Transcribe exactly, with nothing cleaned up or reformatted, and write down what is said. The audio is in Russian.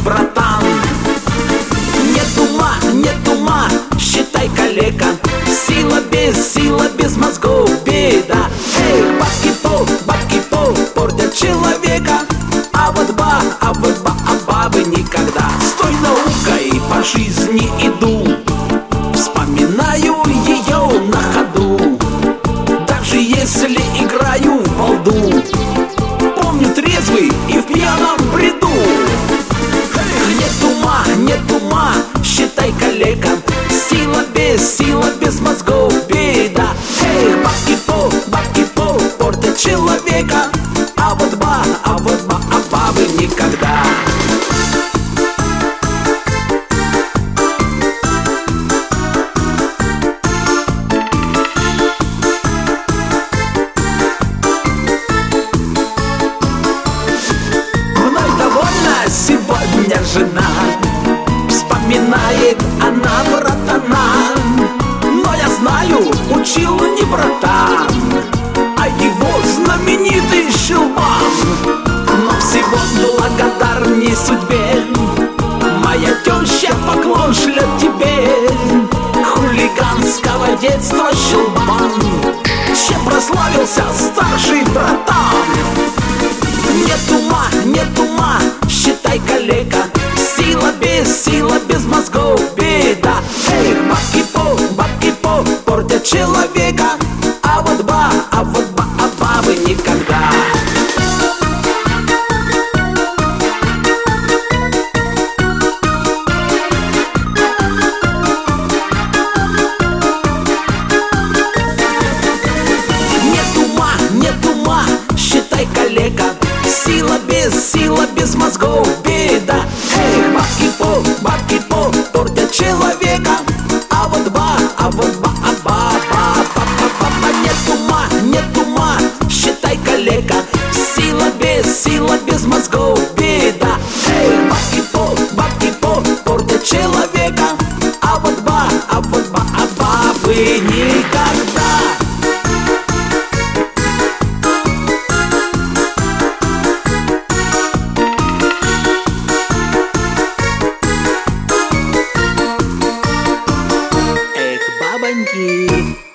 братан. Нет ума, нет ума, считай, калека. Сила без, сила без мозгов, беда. Эх, бабки пол, бабки пол портят человека. А вот ба, а вот ба, а бабы никогда. С той наукой по жизни иду, вспоминаю ее на ходу. Даже если играю в балду, помню трезвый и в пьяном бреду. Эх, нет ума, нет ума, считай, калека. Сила без, сила без мозгов, беда. Эх, бабки пол, бабки пол портят человека. А вот ба, а вот ба, а бабы никогда. Мной довольна сегодня жена, вспоминает она братана. Но я знаю, учил не братан, а его знаменитый щелбан. Но всего благодарней судьбе моя теща поклон шлет тебе. Хулиганского детства щелбан, чем прославился старший братан. Нет ума, нет ума, считай, калека. Сила без, сила без мозгов, беда. Эх, бабки пол, бабки пол портят человека. А вот ба, а вот ба, а бабы никогда. Нет ума, нет ума, считай, калека. Сила без, сила без мозгов, беда. Эх, бабки пол, бабки пол портят человека. А вот ба, а вот ба, а ба, ба, ба, ба, ба, ба. Нет ума, нет ума, считай, калека. Сила без, сила без мозгов, беда. Эх, бабки пол, бабки пол портят человека. А вот ба, а вот ба, а бабы никогда. Бабоньки.